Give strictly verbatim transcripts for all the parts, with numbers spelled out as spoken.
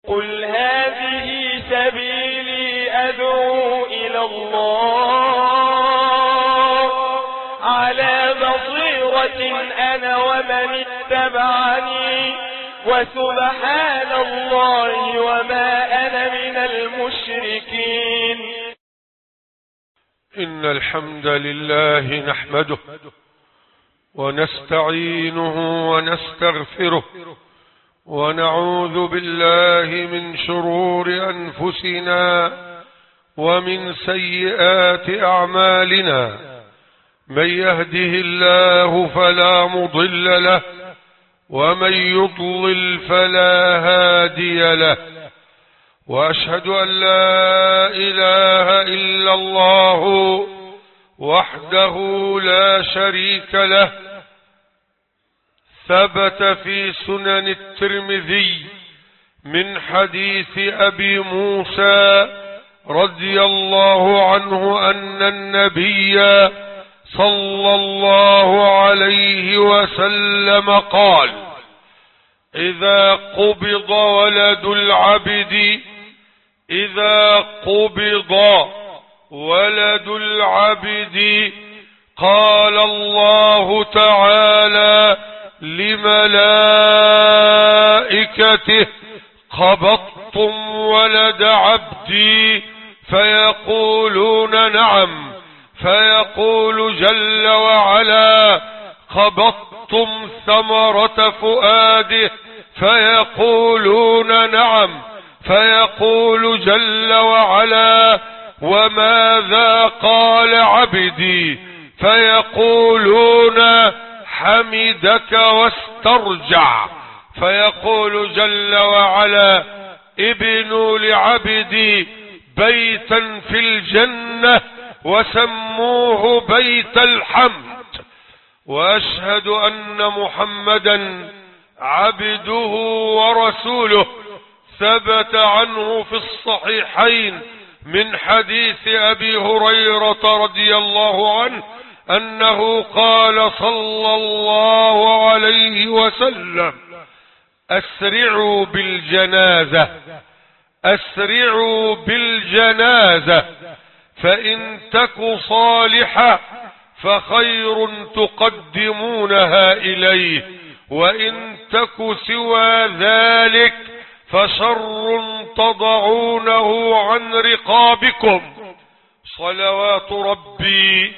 قل هذه سبيلي أدعو إلى الله على بصيرة أنا ومن اتبعني وسبحان الله وما أنا من المشركين. إن الحمد لله نحمده ونستعينه ونستغفره ونعوذ بالله من شرور أنفسنا ومن سيئات أعمالنا. من يهده الله فلا مضل له ومن يضلل فلا هادي له، وأشهد أن لا إله إلا الله وحده لا شريك له. ثبت في سنن الترمذي من حديث أبي موسى رضي الله عنه أن النبي صلى الله عليه وسلم قال: إذا قبض ولد العبد إذا قبض ولد العبد قال الله تعالى لملائكته: قبضتم ولد عبدي؟ فيقولون: نعم. فيقول جل وعلا: قبضتم ثمرة فؤاده؟ فيقولون: نعم. فيقول جل وعلا: وماذا قال عبدي؟ فيقولون: حمدك واسترجع. فيقول جل وعلا: ابنوا لعبدي بيتا في الجنة وسموه بيت الحمد. وأشهد أن محمدا عبده ورسوله. ثبت عنه في الصحيحين من حديث أبي هريرة رضي الله عنه أنه قال صلى الله عليه وسلم: أسرعوا بالجنازة أسرعوا بالجنازة فإن تك صالحة فخير تقدمونها إليه، وإن تك سوى ذلك فشر تضعونه عن رقابكم. صلوات ربي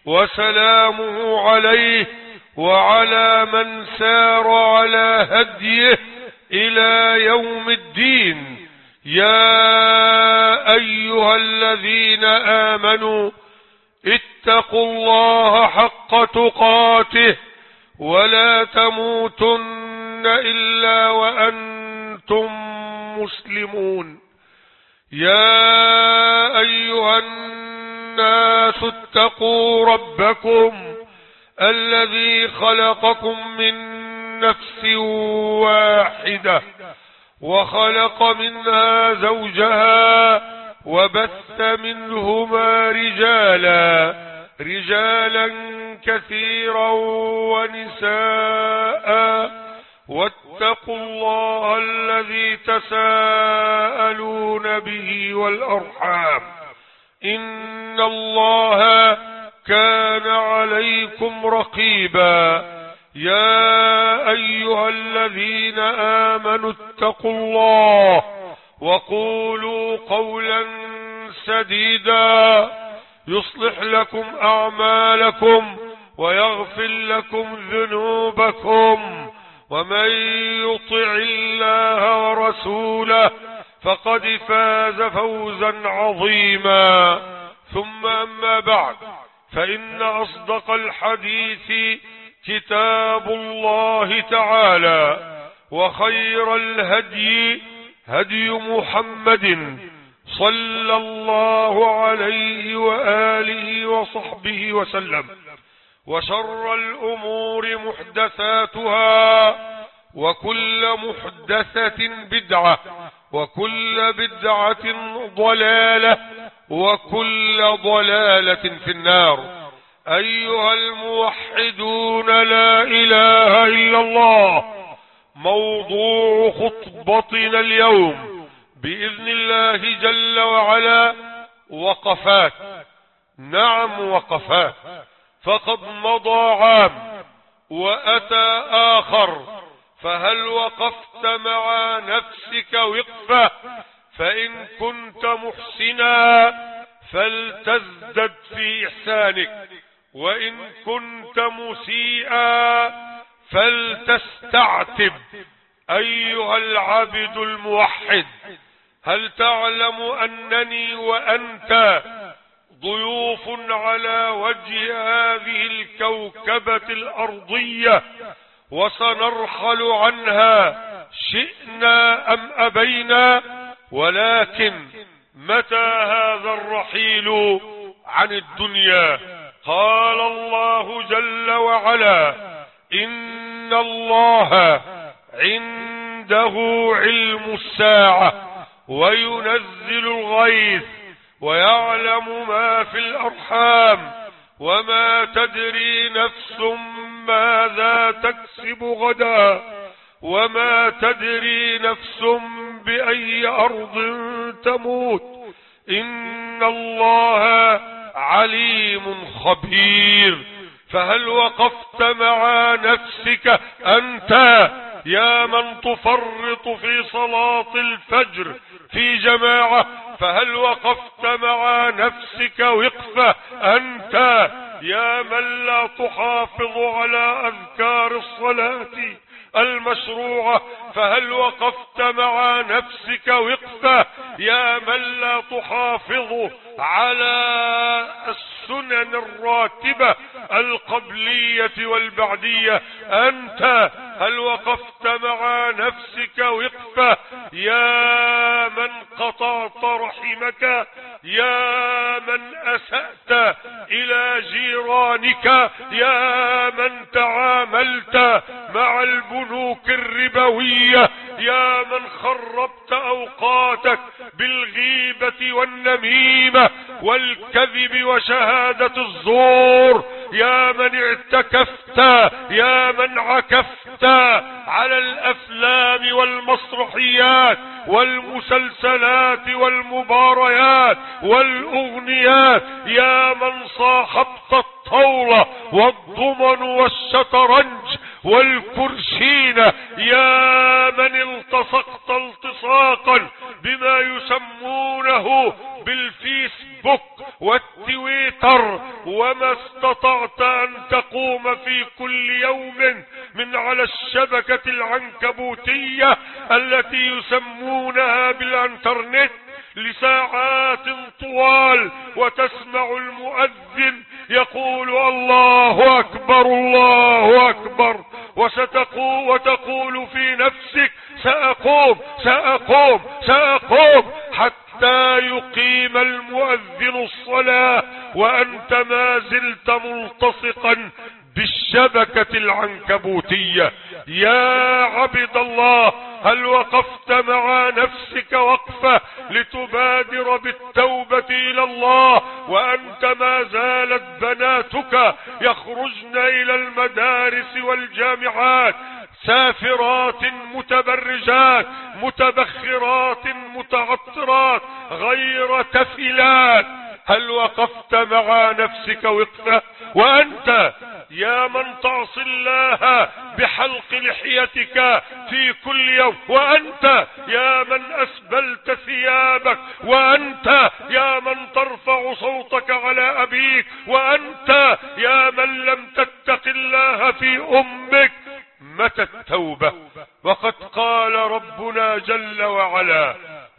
وسلامه عليه وعلى من سار على هديه إلى يوم الدين. يا أيها الذين آمنوا اتقوا الله حق تقاته ولا تموتن إلا وأنتم مسلمون. يا أيها الناس اتقوا ربكم الذي خلقكم من نفس واحدة وخلق منها زوجها وبث منهما رجالا رجالا كثيرا ونساء واتقوا الله الذي تساءلون به والأرحام إن الله كان عليكم رقيبا. يا أيها الذين آمنوا اتقوا الله وقولوا قولا سديدا يصلح لكم أعمالكم ويغفر لكم ذنوبكم، ومن يطع الله ورسوله فقد فاز فوزا عظيما. ثم أما بعد، فإن أصدق الحديث كتاب الله تعالى، وخير الهدي هدي محمد صلى الله عليه وآله وصحبه وسلم، وشر الأمور محدثاتها، وكل محدثة بدعة، وكل بدعة ضلالة، وكل ضلالة في النار. أيها الموحدون، لا إله إلا الله. موضوع خطبتنا اليوم بإذن الله جل وعلا وقفات، نعم وقفات، فقد مضى عام وأتى آخر، فهل وقفت مع نفسك وقفة؟ فإن كنت محسنا فلتزدد في إحسانك، وإن كنت مسيئا فلتستعتب. أيها العبد الموحد، هل تعلم أنني وأنت ضيوف على وجه هذه الكوكبة الأرضية، وسنرحل عنها شئنا أم أبينا؟ ولكن متى هذا الرحيل عن الدنيا؟ قال الله جل وعلا: إن الله عنده علم الساعة وينزل الغيث ويعلم ما في الأرحام وما تدري نفس ماذا تكسب غدا وما تدري نفس بأي أرض تموت، إن الله عليم خبير. فهل وقفت مع نفسك أنت يا من تفرط في صلاة الفجر في جماعة؟ فهل وقفت مع نفسك وقفة أنت يا من لا تحافظ على أذكار الصلاة المشروعة؟ فهل وقفت مع نفسك وقفة يا من لا تحافظ على السنن الراتبة القبلية والبعدية؟ أنت هل وقفت مع نفسك وقفة يا من قطعت رحمك، يا من أسأت إلى جيرانك، يا من تعاملت مع البنوك الربوية، يا من خربت أوقاتك بالغيبة والنميمة والكذب وشهادة الزور، يا من اعتكفت، يا من عكفت على الأفلام والمسرحيات والمسلسلات والمباريات والأغنيات، يا من صاحبت الطاولة والضمن والشطرنج والكرشين، يا من التصقت التصاقا بما يسمونه بالفيسبوك والتويتر، وما استطعت أن تقوم في كل يوم من على الشبكة العنكبوتية التي يسمونها بالانترنت لساعات طوال، وتسمع المؤذن يقول الله أكبر الله أكبر، وستقول وتقول في نفسك سأقوم سأقوم سأقوم حتى يقيم المؤذن الصلاة، وأنت ما زلت ملتصقا بالشبكة العنكبوتية. يا عبد الله، هل وقفت مع نفسك وقفة لتبادر بالتوبة إلى الله وأنت ما زالت بناتك يخرجن إلى المدارس والجامعات سافرات متبرجات متبخرات متعطرات غير تفلات؟ هل وقفت مع نفسك وقفة؟ وأنت يا من تعصي الله بحلق لحيتك في كل يوم، وأنت يا من أسبلت ثيابك، وأنت يا من ترفع صوتك على أبيك، وأنت يا من لم تتق الله في أمك، متى التوبة؟ وقد قال ربنا جل وعلا: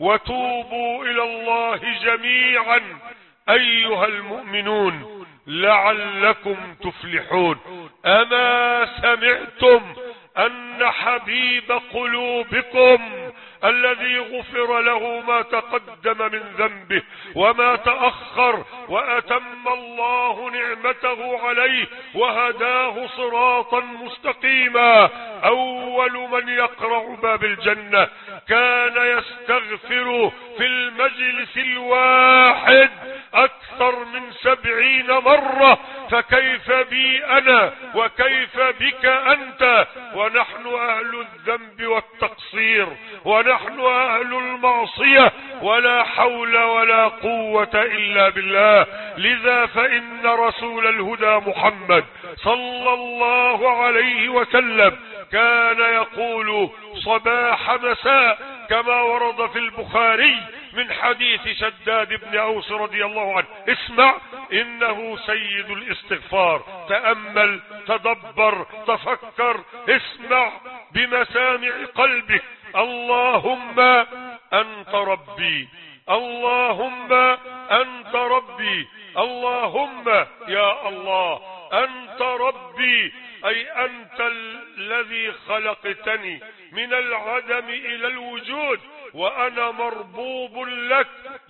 وتوبوا إلى الله جميعا أيها المؤمنون لعلكم تفلحون. أما سمعتم أن حبيب قلوبكم الذي غفر له ما تقدم من ذنبه وما تأخر وأتم الله نعمته عليه وهداه صراطا مستقيما، أول من يقرع باب الجنة كان يستغفر في المجلس الواحد أكثر من سبعين مرة، فكيف بي أنا وكيف بك أنت؟ ونحن أهل الذنب والتقصير، ونحن أهل المعصية، ولا حول ولا قوة إلا بالله. لذا فإن رسول الهدى محمد صلى الله عليه وسلم كان يقول صباح مساء كما ورد في البخاري من حديث شداد بن أوس رضي الله عنه: اسمع إنه سيد الاستغفار. تأمل، تدبر، تفكر، اسمع بمسامع قلبك: اللهم أنت ربي، اللهم أنت ربي، اللهم يا الله أنت ربي، أي أنت الذي خلقتني من العدم إلى الوجود، وأنا مربوب لك،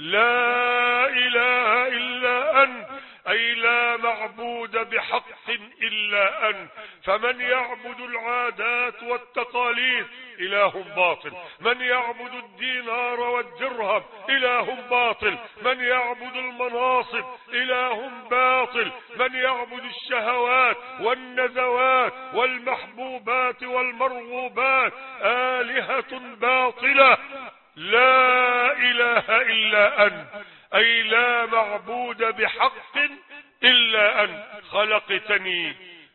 لا إله إلا أنت، أي لا معبود بحق إلا أنت. فمن يعبد العادات والتقاليد إله باطل، من يعبد الدينار والدرهم إله باطل، من يعبد المناصب إله باطل، من يعبد الشهوات والنزوات والمحبوبات والمرغوبات آلهة باطلة. لا إله إلا أنت، أي لا معبود بحق إلا أنت. خلقتني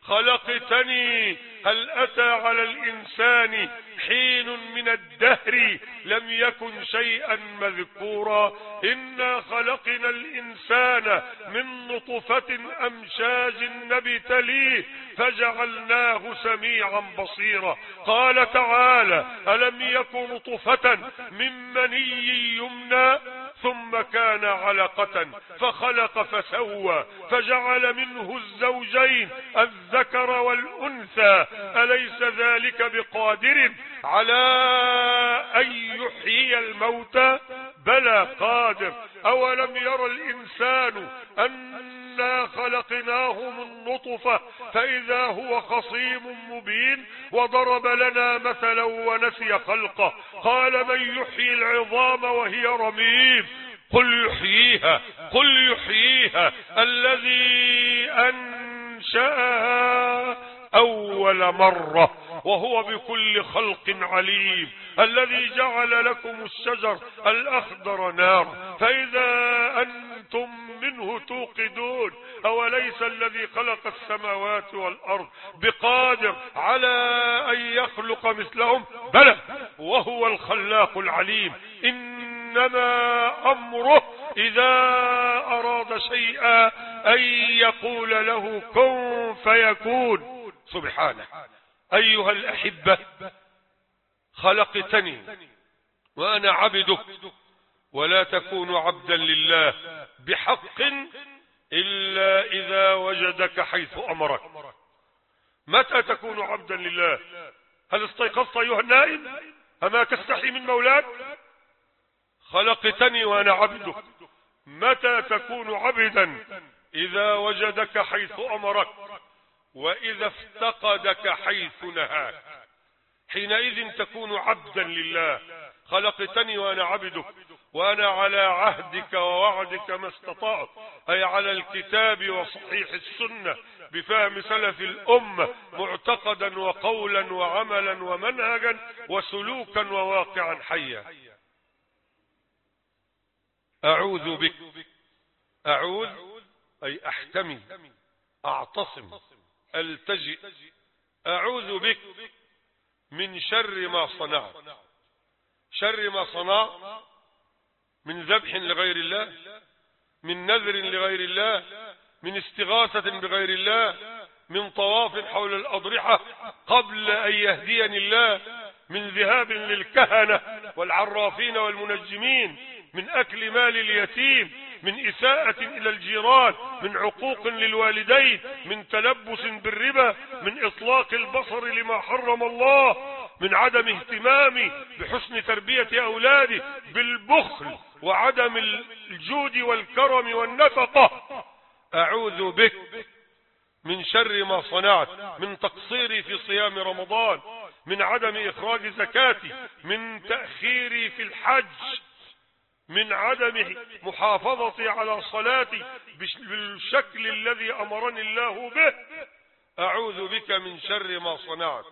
خلقتني هل أتى على الإنسان حين من الدهر لم يكن شيئا مذكورا؟ إنا خلقنا الإنسان من نطفة أمشاج نبتليه فجعلناه سميعا بصيرا. قال تعالى: ألم يكن نطفة من مني يمنى ثم كان علقة فخلق فسوى فجعل منه الزوجين الذكر والأنثى أليس ذلك بقادر على أن يحيي الموتى؟ بلى قادر. أولم ير الإنسان أنا خلقناه من نطفة فإذا هو خصيم مبين؟ وضرب لنا مثلا ونسي خلقه قال: من يحيي العظام وهي رميم؟ قل يحييها قل يحييها الذي أنشأها أول مرة وهو بكل خلق عليم. الذي جعل لكم الشجر الأخضر نار فإذا أنتم منه توقدون. أوليس الذي خلق السماوات والأرض بقادر على أن يخلق مثلهم؟ بلى وهو الخلاق العليم. إنما أمره إذا أراد شيئا أن يقول له كن فيكون. سبحانه. أيها الأحبة، خلقتني وأنا عبدك، ولا تكون عبدا لله بحق إلا إذا وجدك حيث أمرك. متى تكون عبدا لله؟ هل استيقظت أيها النائم؟ أما تستحي من مولاك؟ خلقتني وأنا عبدك. متى تكون عبدا؟ إذا وجدك حيث أمرك، وإذا افتقدك حيث نهاك، حينئذ تكون عبدا لله. خلقتني وأنا عبدك، وأنا على عهدك ووعدك ما استطعت، أي على الكتاب وصحيح السنة بفهم سلف الأمة، معتقدا وقولا وعملا ومنهجا وسلوكا وواقعا حيا. أعوذ بك، أعوذ أي أحتمي، أعتصم، ألتجئ. أعوذ بك من شر ما صنعت. شر ما صنعت من ذبح لغير الله، من نذر لغير الله، من استغاثة بغير الله، من طواف حول الأضرحة قبل أن يهديني الله، من ذهاب للكهنة والعرافين والمنجمين، من أكل مال اليتيم، من إساءة إلى الجيران، من عقوق للوالدين، من تلبس بالربا، من إطلاق البصر لما حرم الله، من عدم اهتمامي بحسن تربية أولادي، بالبخل وعدم الجود والكرم والنفقة. أعوذ بك من شر ما صنعت، من تقصيري في صيام رمضان، من عدم إخراج زكاتي، من تأخيري في الحج. من عدم محافظتي على صلاتي بالشكل الذي أمرني الله به، أعوذ بك من شر ما صنعت.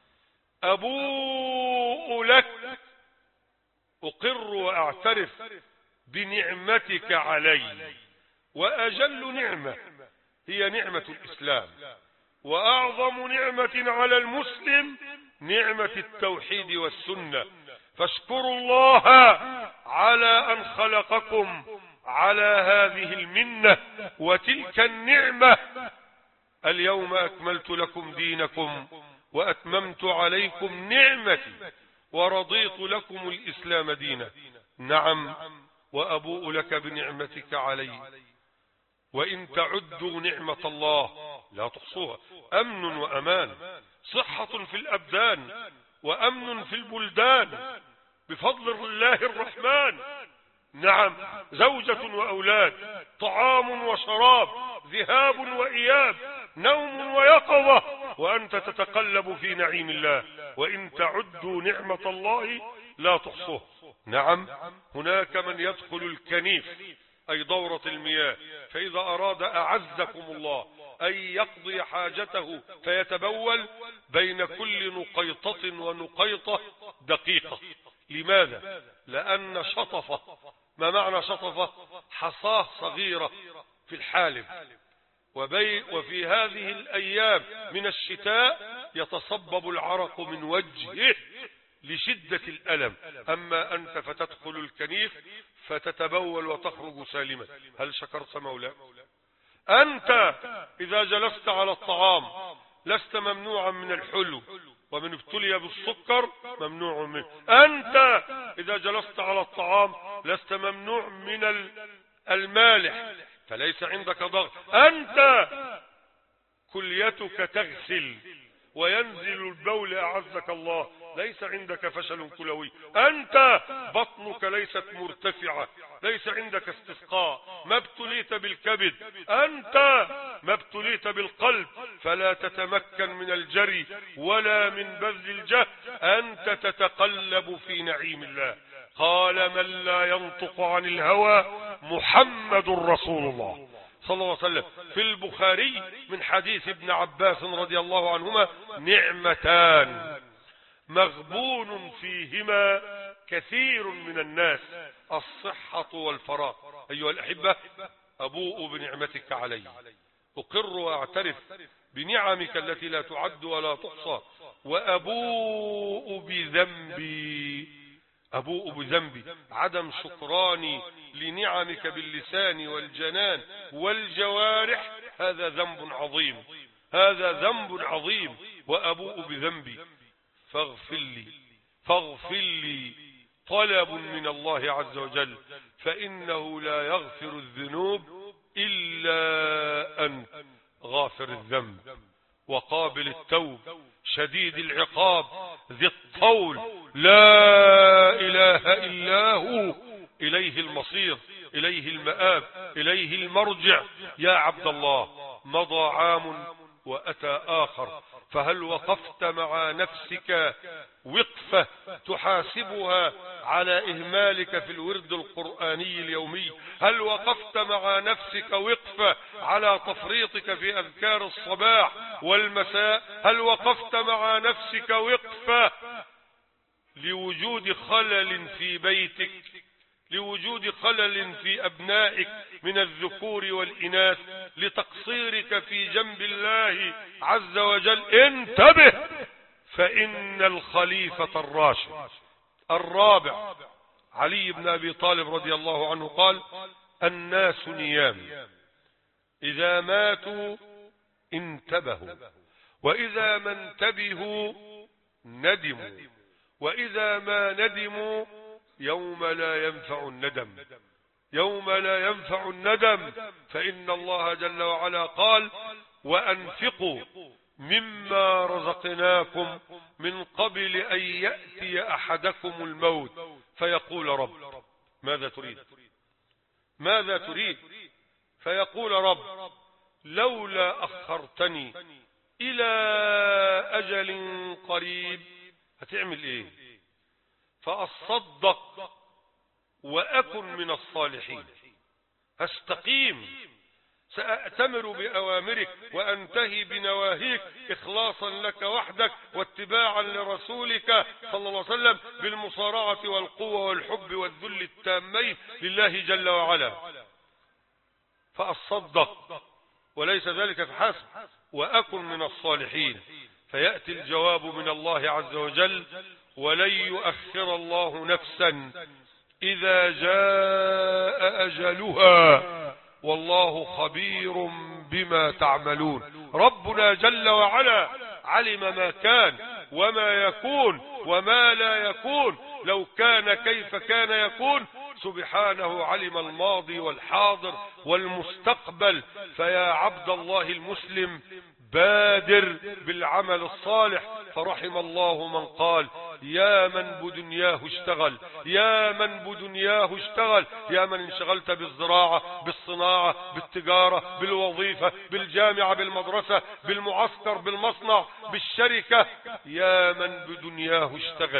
أبوء لك، أقر وأعترف بنعمتك علي، وأجل نعمة هي نعمة الإسلام، وأعظم نعمة على المسلم نعمة التوحيد والسنة، فاشكروا الله على أن خلقكم على هذه المنة وتلك النعمة. اليوم أكملت لكم دينكم وأتممت عليكم نعمتي ورضيت لكم الإسلام دينا. نعم، وأبوء لك بنعمتك علي، وإن تعدوا نعمة الله لا تحصوها. أمن وأمان، صحة في الأبدان وأمن في البلدان بفضل الله الرحمن. نعم، زوجة وأولاد، طعام وشراب، ذهاب وإياب، نوم ويقظة، وأنت تتقلب في نعيم الله. وإن تعدوا نعمة الله لا تحصوها. نعم، هناك من يدخل الكنيف أي دورة المياه، فإذا أراد أعزكم الله أن يقضي حاجته فيتبول بين كل نقيطة ونقيطة دقيقة. لماذا؟ لأن شطفة، ما معنى شطفة؟ حصاه صغيرة في الحالب، وبي وفي هذه الأيام من الشتاء يتصبب العرق من وجهه لشدة الألم. أما أنت فتدخل الكنيف فتتبول وتخرج سالما. هل شكرت مولاك؟ أنت إذا جلست على الطعام لست ممنوعا من الحلو، ومن ابتلي بالسكر ممنوع منه. أنت إذا جلست على الطعام لست ممنوع من المالح، فليس عندك ضغط. أنت كليتك تغسل وينزل البول أعزك الله، ليس عندك فشل كلوي. أنت بطنك ليست مرتفعة، ليس عندك استسقاء، ما ابتليت بالكبد. أنت ما ابتليت بالقلب، فلا تتمكن من الجري ولا من بذل الجهد. أنت تتقلب في نعيم الله. قال من لا ينطق عن الهوى محمد رسول الله صلى الله عليه وسلم. في البخاري من حديث ابن عباس رضي الله عنهما: نعمتان مغبون فيهما كثير من الناس، الصحة والفراغ. أيها الأحبة، أبوء بنعمتك علي، أقر وأعترف بنعمك التي لا تعد ولا تحصى، وأبوء بذنبي، أبوء بذنبي عدم شكراني لنعمك باللسان والجنان والجوارح. هذا ذنب عظيم، هذا ذنب عظيم، وأبوء بذنبي فاغفر لي، فاغفر لي طلب من الله عز وجل، فإنه لا يغفر الذنوب إلا أنت، غافر الذنب وقابل التوب شديد العقاب ذي الطول، لا إله إلا هو، إليه المصير، إليه المآب، إليه المرجع. يا عبد الله، مضى عام وأتى آخر، فهل وقفت مع نفسك وقفة تحاسبها على إهمالك في الورد القرآني اليومي؟ هل وقفت مع نفسك وقفة على تفريطك في أذكار الصباح والمساء؟ هل وقفت مع نفسك وقفة لوجود خلل في بيتك، لوجود خلل في أبنائك من الذكور والإناث، لتقصيرك في جنب الله عز وجل؟ انتبه، فإن الخليفة الراشد الرابع علي بن أبي طالب رضي الله عنه قال: الناس نيام، إذا ماتوا انتبهوا، وإذا ما انتبهوا ندموا، وإذا ما ندموا يوم لا ينفع الندم، يوم لا ينفع الندم. فإن الله جل وعلا قال: وأنفقوا مما رزقناكم من قبل أن يأتي أحدكم الموت فيقول رب ماذا تريد، ماذا تريد؟ فيقول رب لولا أخرتني إلى أجل قريب. هتعمل إيه؟ فأصدق وأكن من الصالحين. هستقيم، سأأتمر بأوامرك وأنتهي بنواهيك إخلاصا لك وحدك واتباعا لرسولك صلى الله عليه وسلم بالمصارعة والقوة والحب والذل التامين لله جل وعلا. فأصدق وليس ذلك فحسب، وأكن من الصالحين. فيأتي الجواب من الله عز وجل: ولن يؤخر الله نفسا إذا جاء أجلها والله خبير بما تعملون. ربنا جل وعلا علم ما كان وما يكون وما لا يكون، لو كان كيف كان يكون. سبحانه علم الماضي والحاضر والمستقبل. فيا عبد الله المسلم بادر بالعمل الصالح. فرحم الله من قال: يا من بدنياه اشتغل، يا من بدنياه اشتغل، يا من انشغلت بالزراعة بالصناعة بالتجارة بالوظيفة بالجامعة بالمدرسة بالمعسكر بالمصنع بالشركة، يا من بدنياه اشتغل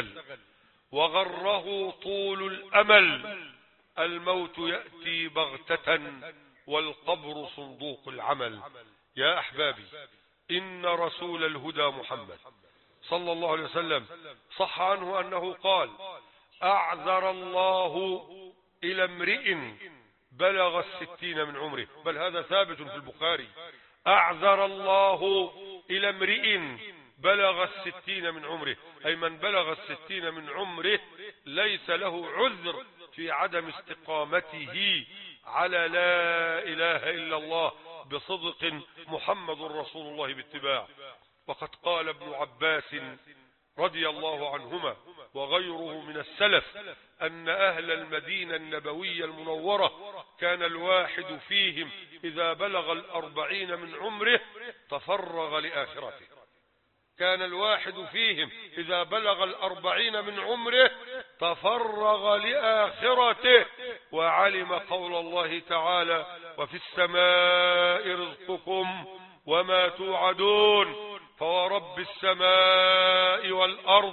وغره طول الأمل. الموت يأتي بغتة والقبر صندوق العمل. يا أحبابي، إن رسول الهدى محمد صلى الله عليه وسلم صح عنه أنه قال: أعذر الله إلى امرئ بلغ الستين من عمره. بل هذا ثابت في البخاري: أعذر الله إلى امرئ بلغ الستين من عمره، أي من بلغ الستين من عمره ليس له عذر في عدم استقامته على لا إله إلا الله بصدق محمد رسول الله باتباع. وقد قال ابن عباس رضي الله عنهما وغيره من السلف أن أهل المدينة النبوية المنورة كان الواحد فيهم إذا بلغ الأربعين من عمره تفرغ لآخرته. كان الواحد فيهم إذا بلغ الأربعين من عمره تفرغ لآخرته، وعلم قول الله تعالى: وفي السماء رزقكم وما توعدون فورب السماء والأرض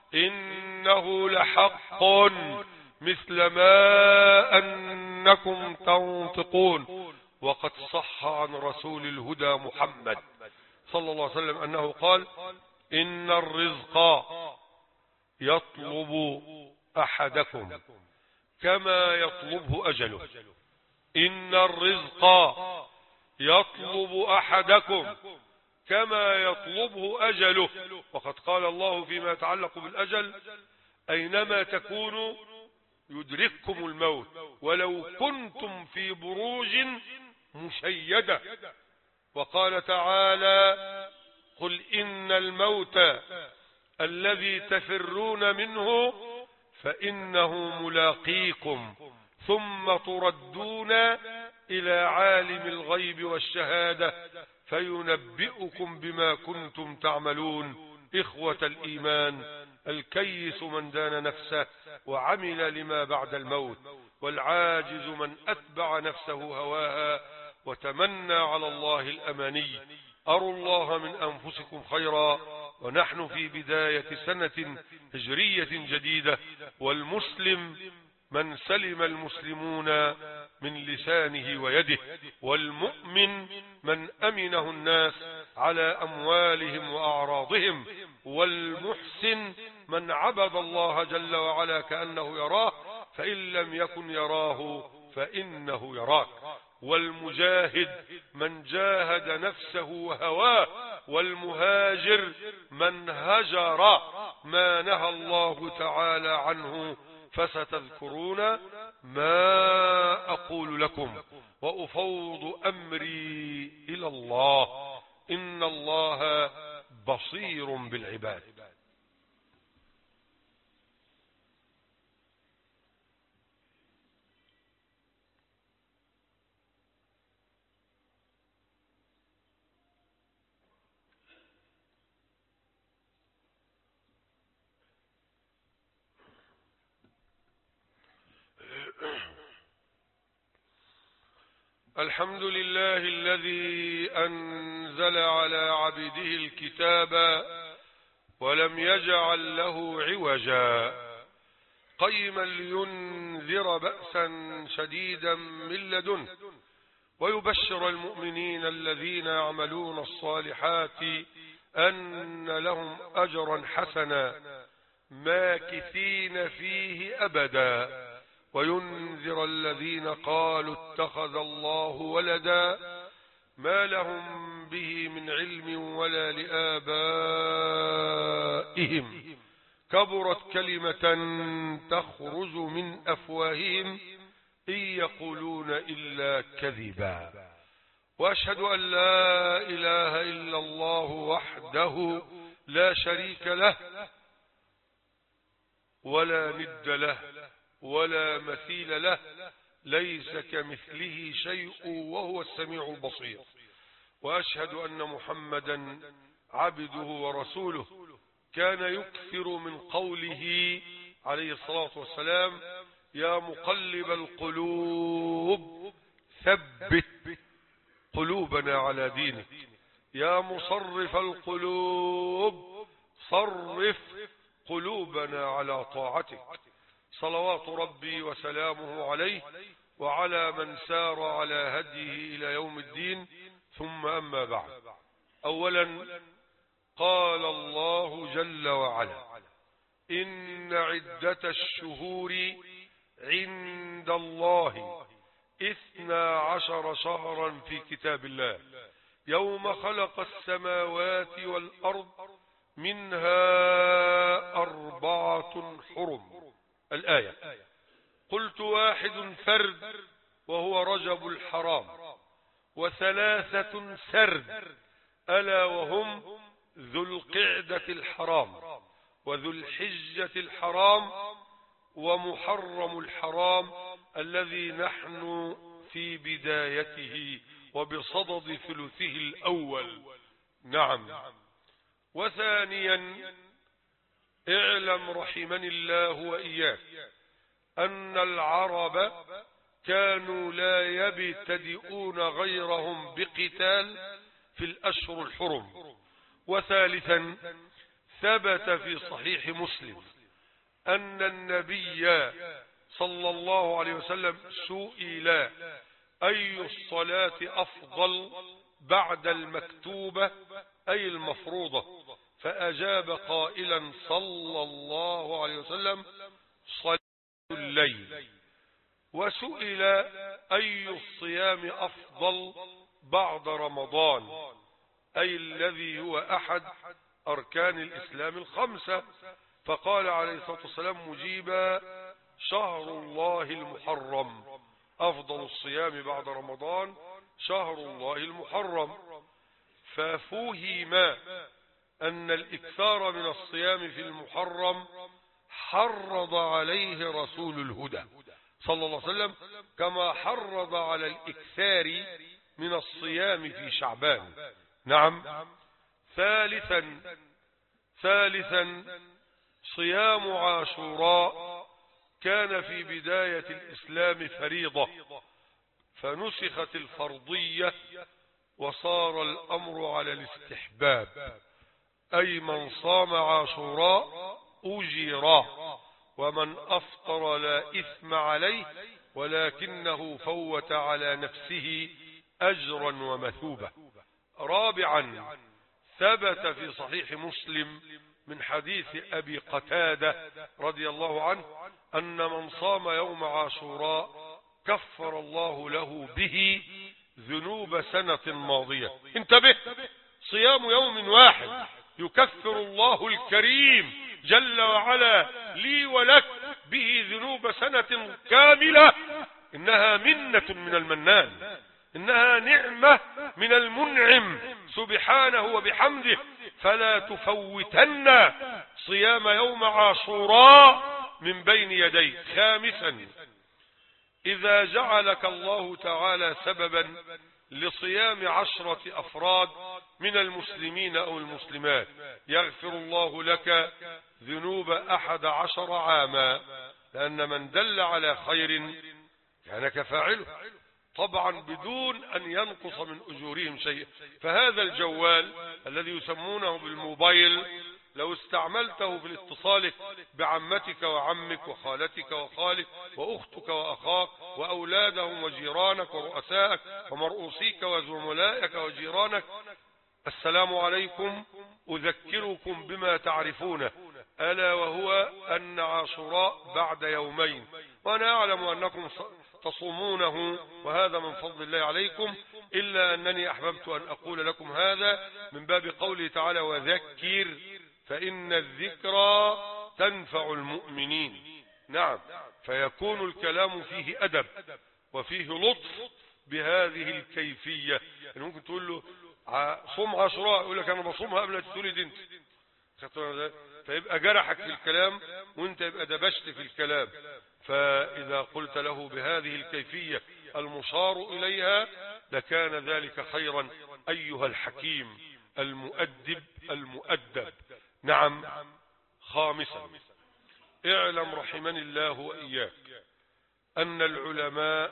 إنه لحق مثل ما أنكم تنطقون. وقد صح عن رسول الهدى محمد صلى الله عليه وسلم أنه قال: إن الرزق يطلب أحدكم كما يطلبه أجله. إن الرزق يطلب أحدكم كما يطلبه أجله. وقد قال الله فيما يتعلق بالأجل: أينما تكونوا يدرككم الموت ولو كنتم في بروج مشيدة. وقال تعالى: قل إن الموت الذي تفرون منه فإنه ملاقيكم ثم تردون إلى عالم الغيب والشهادة فينبئكم بما كنتم تعملون. إخوة الإيمان، الكيس من دان نفسه وعمل لما بعد الموت، والعاجز من أتبع نفسه هواها وتمنى على الله الأماني. أروا الله من أنفسكم خيرا ونحن في بداية سنة هجرية جديدة، والمسلم من سلم المسلمون من لسانه ويده، والمؤمن من أمنه الناس على أموالهم وأعراضهم، والمحسن من عبد الله جل وعلا كأنه يراه فإن لم يكن يراه فإنه يراك، والمجاهد من جاهد نفسه وهواه، والمهاجر من هجر ما نهى الله تعالى عنه. فستذكرون ما أقول لكم وأفوض أمري إلى الله إن الله بصير بالعباد. الحمد لله الذي أنزل على عبده الكتاب ولم يجعل له عوجا قيما لينذر وينذر بأسا شديدا من لدنه ويبشر المؤمنين الذين يعملون الصالحات أن لهم أجرا حسنا ماكثين فيه أبدا وينذر الذين قالوا اتخذ الله ولدا ما لهم به من علم ولا لآبائهم كبرت كلمة تخرج من أفواههم إن يقولون إلا كذبا وأشهد أن لا إله إلا الله وحده لا شريك له ولا ند له ولا مثيل له ليس كمثله شيء وهو السميع البصير وأشهد أن محمدا عبده ورسوله كان يكثر من قوله عليه الصلاة والسلام يا مقلب القلوب ثبت قلوبنا على دينك يا مصرف القلوب صرف قلوبنا على طاعتك صلوات ربي وسلامه عليه وعلى من سار على هديه إلى يوم الدين ثم أما بعد أولا قال الله جل وعلا إن عدة الشهور عند الله اثنا عشر شهرا في كتاب الله يوم خلق السماوات والأرض منها أربعة حرم الآية قلت واحد فرد وهو رجب الحرام وثلاثة سرد ألا وهم ذو القعدة الحرام وذو الحجة الحرام ومحرم الحرام الذي نحن في بدايته وبصدد ثلثه الأول نعم وثانيا اعلم رحمني الله وإياك أن العرب كانوا لا يبتدئون غيرهم بقتال في الأشهر الحرم وثالثا ثبت في صحيح مسلم أن النبي صلى الله عليه وسلم سئل أي الصلاة أفضل بعد المكتوبة أي المفروضة فأجاب قائلا صلى الله عليه وسلم صلاة الليل وسئل أي الصيام أفضل بعد رمضان أي الذي هو أحد أركان الإسلام الخمسة فقال عليه الصلاة والسلام مجيبا شهر الله المحرم أفضل الصيام بعد رمضان شهر الله المحرم ففهم أن الإكثار من الصيام في المحرم حرض عليه رسول الهدى صلى الله عليه وسلم كما حرض على الإكثار من الصيام في شعبان نعم ثالثا ثالثا صيام عاشوراء كان في بداية الإسلام فريضة فنسخت الفرضية وصار الأمر على الاستحباب أي من صام عاشوراء أجيرا ومن أفطر لا إثم عليه ولكنه فوت على نفسه أجرا ومثوبة رابعا ثبت في صحيح مسلم من حديث أبي قتادة رضي الله عنه أن من صام يوم عاشوراء كفر الله له به ذنوب سنة ماضية انتبه صيام يوم واحد يكفر الله الكريم جل وعلا لي ولك به ذنوب سنة كاملة إنها منة من المنان إنها نعمة من المنعم سبحانه وبحمده فلا تفوتن صيام يوم عاشوراء من بين يديك خامسا إذا جعلك الله تعالى سببا لصيام عشرة أفراد من المسلمين أو المسلمات يغفر الله لك ذنوب أحد عشر عاما لأن من دل على خير كان كفاعله طبعا بدون أن ينقص من أجورهم شيء فهذا الجوال الذي يسمونه بالموبايل لو استعملته في الاتصال بعمتك وعمك وخالتك وخالك وأختك وأخاك وأولادهم وجيرانك ورؤسائك ومرؤوسيك وزملائك وجيرانك: السلام عليكم، أذكركم بما تعرفونه، ألا وهو أن عاشوراء بعد يومين، وأنا أعلم أنكم تصومونه وهذا من فضل الله عليكم، إلا أنني أحببت أن أقول لكم هذا من باب قوله تعالى: وذكر فإن الذكرى تنفع المؤمنين. نعم، فيكون الكلام فيه أدب وفيه لطف بهذه الكيفية. يعني ممكن تقول له صوم عاشوراء، يقول لك أنا بصومها قبل تولد انت، فيبقى جرحك في الكلام وانت يبقى دبشت في الكلام. فإذا قلت له بهذه الكيفية المشار إليها لكان ذلك خيرا أيها الحكيم المؤدب المؤدب. نعم. خامسا: اعلم رحمني الله وإياك أن العلماء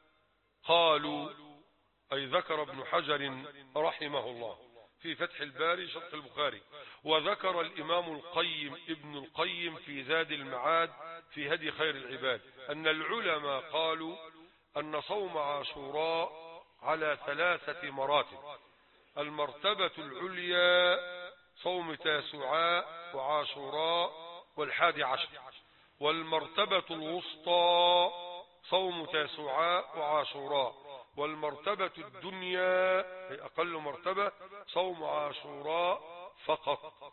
قالوا، أي ذكر ابن حجر رحمه الله في فتح الباري شرح البخاري، وذكر الإمام القيم ابن القيم في زاد المعاد في هدي خير العباد، أن العلماء قالوا أن صوم عاشوراء على ثلاثة مراتب: المرتبة العليا صوم تاسوعاء وعاشوراء والحادي عشر، والمرتبة الوسطى صوم تاسوعاء وعاشوراء، والمرتبة الدنيا هي أقل مرتبة صوم عاشوراء فقط.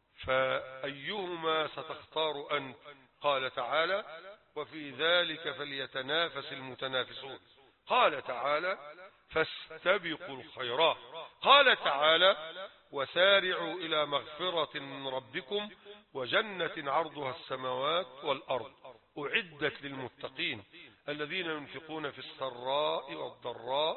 فأيهما ستختار أنت؟ قال تعالى: وفي ذلك فليتنافس المتنافسون. قال تعالى: فاستبقوا الخيرات. قال تعالى: وسارعوا إلى مغفرة من ربكم وجنة عرضها السماوات والأرض أعدت للمتقين الذين ينفقون في السراء والضراء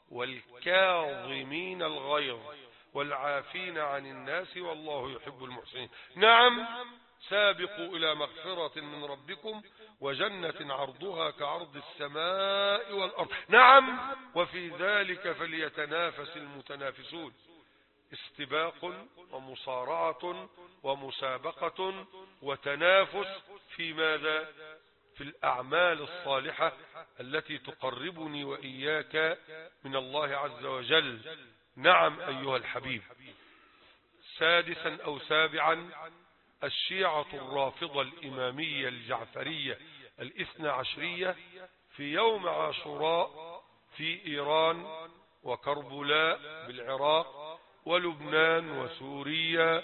والكاظمين الغيظ والعافين عن الناس والله يحب المحسنين. نعم، سابقوا إلى مغفرة من ربكم وجنة عرضها كعرض السماء والأرض. نعم، وفي ذلك فليتنافس المتنافسون. استباق ومصارعة ومسابقة وتنافس في ماذا؟ في الأعمال الصالحة التي تقربني وإياك من الله عز وجل. نعم أيها الحبيب. سادسا أو سابعا: الشيعة الرافضة الإمامية الجعفرية الاثنى عشرية في يوم عاشوراء في إيران وكربلاء بالعراق ولبنان وسوريا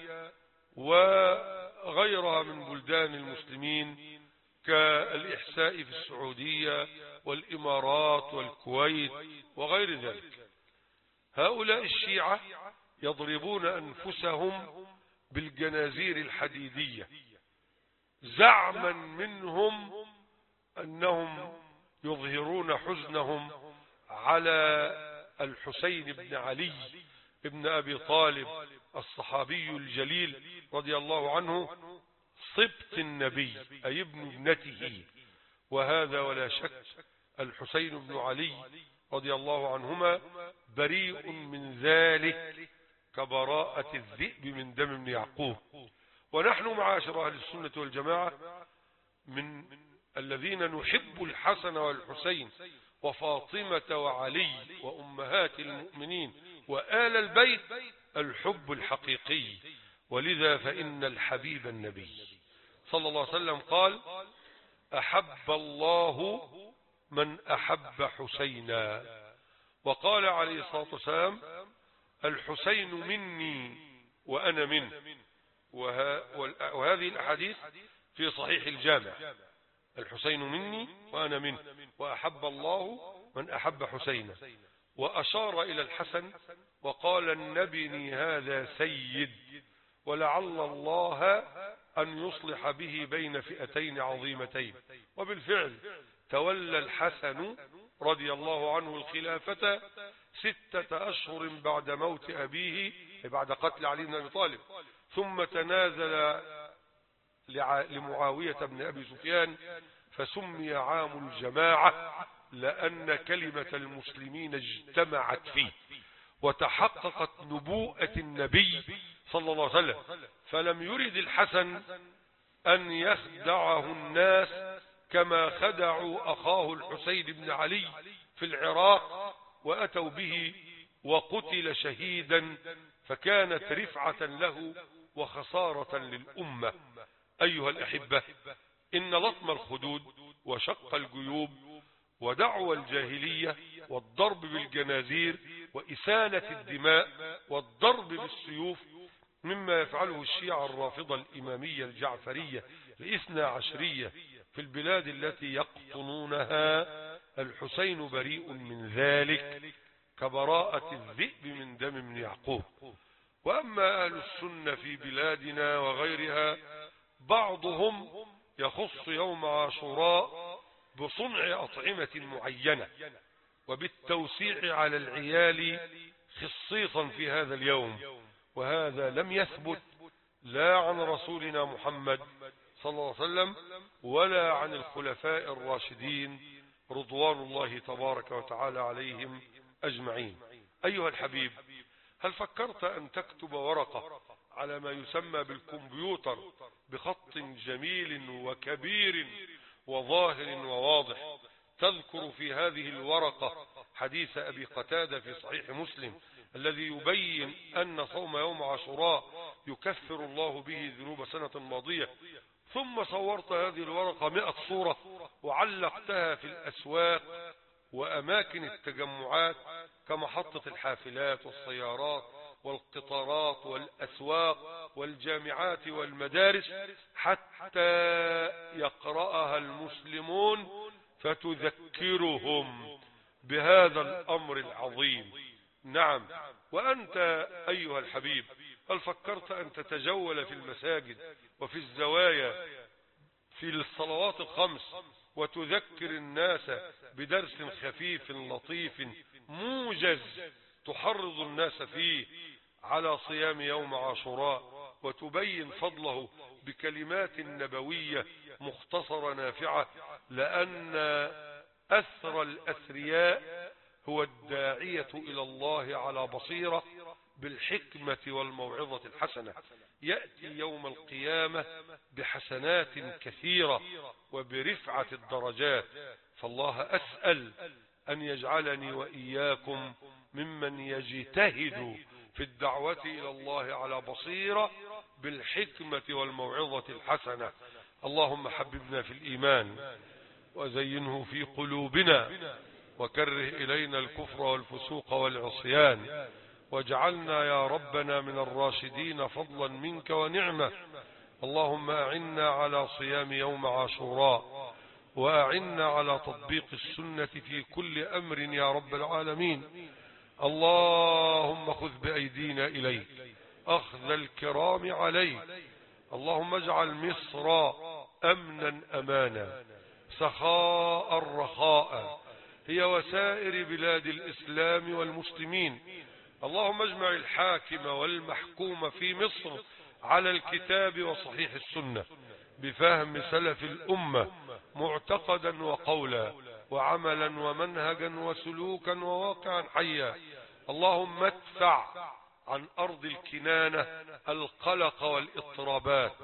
وغيرها من بلدان المسلمين كالإحساء في السعودية والإمارات والكويت وغير ذلك. هؤلاء الشيعة يضربون أنفسهم بالجنازير الحديدية زعما منهم أنهم يظهرون حزنهم على الحسين بن علي ابن أبي طالب الصحابي الجليل رضي الله عنه صبت النبي أي ابن ابنته. وهذا ولا شك الحسين بن علي رضي الله عنهما بريء من ذلك كبراءة الذئب من دم ابن يعقوب. ونحن معاشر أهل السنة والجماعة من الذين نحب الحسن والحسين وفاطمة وعلي وأمهات المؤمنين وآل البيت الحب الحقيقي. ولذا فإن الحبيب النبي صلى الله عليه وسلم قال: أحب الله من أحب حسينا. وقال عليه الصلاة والسلام: الحسين مني وأنا منه. وه... وهذه الأحاديث في صحيح الجامع: الحسين مني وأنا منه وأحب الله من أحب حسينا. وأشار إلى الحسن وقال: النبي هذا سيد ولعل الله أن يصلح به بين فئتين عظيمتين. وبالفعل تولى الحسن رضي الله عنه الخلافة ستة أشهر بعد موت أبيه، بعد قتل علي بن أبي طالب، ثم تنازل لمعاوية بن أبي سفيان فسمي عام الجماعة لأن كلمة المسلمين اجتمعت فيه وتحققت نبوءة النبي صلى الله عليه وسلم، فلم يرد الحسن أن يخدعه الناس كما خدعوا أخاه الحسين بن علي في العراق وأتوا به وقتل شهيدا، فكانت رفعة له وخسارة للأمة. أيها الأحبة، إن لطم الخدود وشق الجيوب ودعوى الجاهلية والضرب بالجنازير وإسالة الدماء والضرب بالسيوف مما يفعله الشيعة الرافضة الإمامية الجعفرية الاثنى عشرية في البلاد التي يقطنونها. الحسين بريء من ذلك كبراءة الذئب من دم ابن يعقوب. وأما أهل السنة في بلادنا وغيرها، بعضهم يخص يوم عاشوراء بصنع أطعمة معينة وبالتوسيع على العيال خصيصا في هذا اليوم، وهذا لم يثبت لا عن رسولنا محمد صلى الله عليه وسلم ولا عن الخلفاء الراشدين رضوان الله تبارك وتعالى عليهم أجمعين. أيها الحبيب، هل فكرت أن تكتب ورقة على ما يسمى بالكمبيوتر بخط جميل وكبير وظاهر وواضح تذكر في هذه الورقة حديث أبي قتادة في صحيح مسلم الذي يبين أن صوم يوم عاشوراء يكفر الله به ذنوب سنة ماضية، ثم صورت هذه الورقة مئة صورة وعلقتها في الأسواق وأماكن التجمعات كمحطة الحافلات والسيارات والقطارات والأسواق والجامعات والمدارس حتى يقرأها المسلمون فتذكرهم بهذا الأمر العظيم؟ نعم. وأنت أيها الحبيب، هل فكرت أن تتجول في المساجد وفي الزوايا في الصلوات الخمس وتذكر الناس بدرس خفيف لطيف موجز تحرض الناس فيه على صيام يوم عاشوراء وتبين فضله بكلمات نبوية مختصرة نافعة؟ لأن أثر الأثرياء هو الداعية إلى الله على بصيرة بالحكمة والموعظة الحسنة، يأتي يوم القيامة بحسنات كثيرة وبرفعة الدرجات. فالله أسأل أن يجعلني وإياكم ممن يجتهد في الدعوة إلى الله على بصيرة بالحكمة والموعظة الحسنة. اللهم حببنا في الإيمان وزينه في قلوبنا وكره إلينا الكفر والفسوق والعصيان، واجعلنا يا ربنا من الراشدين فضلا منك ونعمة. اللهم أعنا على صيام يوم عاشوراء وأعنا على تطبيق السنة في كل أمر يا رب العالمين. اللهم خذ بأيدينا إليك أخذ الكرام عليك. اللهم اجعل مصر أمنا أمانا سخاء رخاء هي وسائر بلاد الإسلام والمسلمين. اللهم اجمع الحاكم والمحكوم في مصر على الكتاب وصحيح السنة بفهم سلف الأمة معتقدا وقولا وعملا ومنهجا وسلوكا وواقعا حيا. اللهم ادفع عن أرض الكنانة القلق والاضطرابات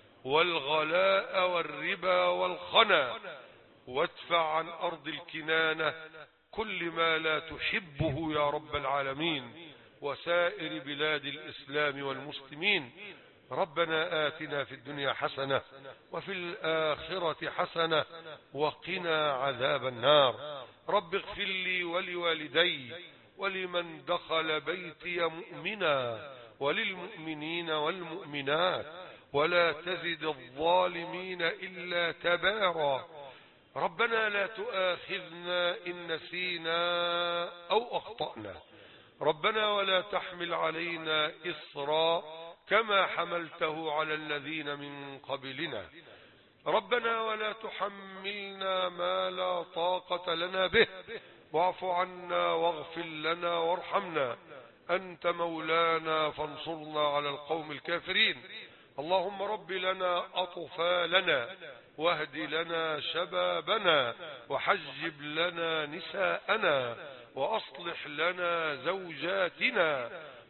والغلاء والربا والخنا، وادفع عن أرض الكنانة كل ما لا تحبه يا رب العالمين وسائر بلاد الإسلام والمسلمين. ربنا آتنا في الدنيا حسنة وفي الآخرة حسنة وقنا عذاب النار. رب اغفر لي ولوالدي ولمن دخل بيتي مؤمنا وللمؤمنين والمؤمنات ولا تزد الظالمين إلا تبارا. ربنا لا تؤاخذنا إن نسينا أو أخطأنا. ربنا ولا تحمل علينا إصرا كما حملته على الذين من قبلنا. ربنا ولا تحملنا ما لا طاقة لنا به واعف عنا واغفر لنا وارحمنا أنت مولانا فانصرنا على القوم الكافرين. اللهم رب لنا أطفالنا واهد لنا شبابنا وحجب لنا نساءنا وأصلح لنا زوجاتنا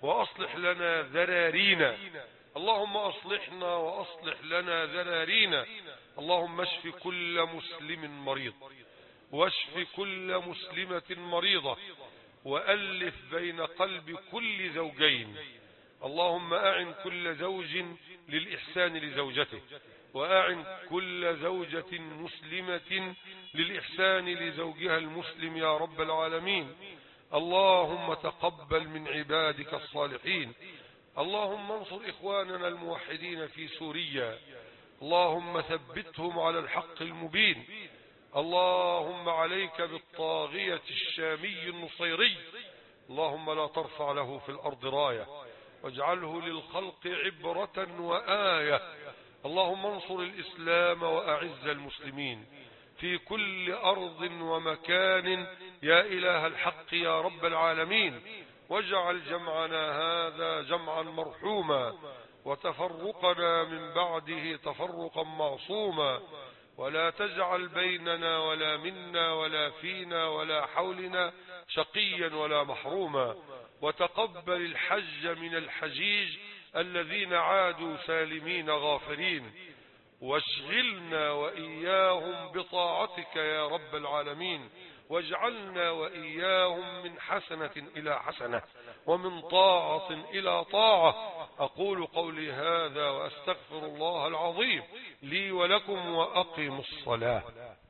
وأصلح لنا ذرارينا. اللهم أصلحنا وأصلح لنا ذرارينا. اللهم اشف كل مسلم مريض، واشف كل مسلمة مريضة، وألف بين قلب كل زوجين. اللهم أعن كل زوج للإحسان لزوجته، وأعن كل زوجة مسلمة للإحسان لزوجها المسلم يا رب العالمين. اللهم تقبل من عبادك الصالحين. اللهم انصر إخواننا الموحدين في سوريا، اللهم ثبتهم على الحق المبين. اللهم عليك بالطاغية الشامي النصيري، اللهم لا ترفع له في الأرض راية، واجعله للخلق عبرة وآية. اللهم انصر الإسلام وأعز المسلمين في كل أرض ومكان يا إله الحق يا رب العالمين. واجعل جمعنا هذا جمعا مرحوما، وتفرقنا من بعده تفرقا معصوما، ولا تجعل بيننا ولا منا ولا فينا ولا حولنا شقيا ولا محروما. وتقبل الحج من الحجيج الذين عادوا سالمين غافرين، واشغلنا وإياهم بطاعتك يا رب العالمين، واجعلنا وإياهم من حسنة إلى حسنة، ومن طاعة إلى طاعة. أقول قولي هذا وأستغفر الله العظيم لي ولكم، وأقم الصلاة.